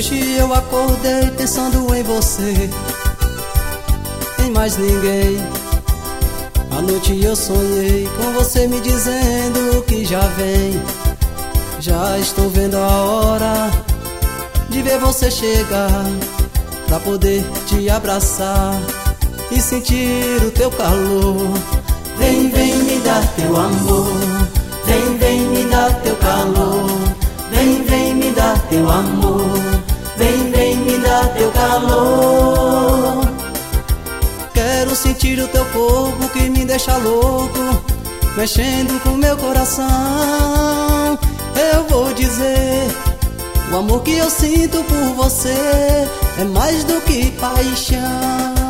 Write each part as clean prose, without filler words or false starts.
Hoje eu acordei pensando em você, em mais ninguém. À noite eu sonhei com você me dizendo que já vem. Já estou vendo a hora de ver você chegar, pra poder te abraçar e sentir o teu calor. Vem, vem me dar teu amor, vem, vem me dar teu calor. Vem, vem me dar teu amor, vem, vem me dar teu calor. Quero sentir o teu corpo que me deixa louco, mexendo com meu coração. Eu vou dizer, o amor que eu sinto por você é mais do que paixão.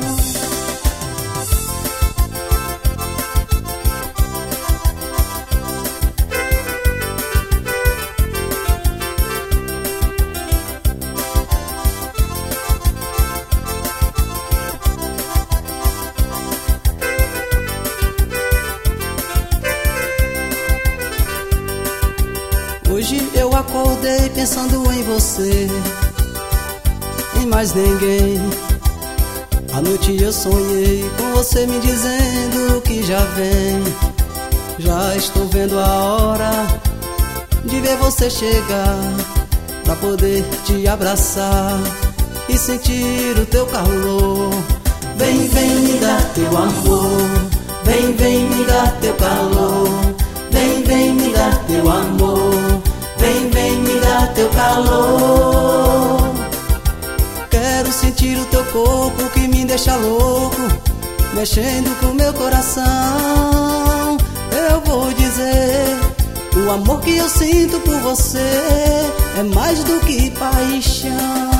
Hoje eu acordei pensando em você, em mais ninguém. À noite eu sonhei com você me dizendo que já vem. Já estou vendo a hora de ver você chegar, pra poder te abraçar e sentir o teu calor. Vem, vem me dar teu amor, vem, vem me dar teu calor. Vem, vem me dar teu amor, vem, vem me dar teu calor. Quero sentir o teu corpo que me deixa louco, mexendo com meu coração. Eu vou dizer, o amor que eu sinto por você é mais do que paixão.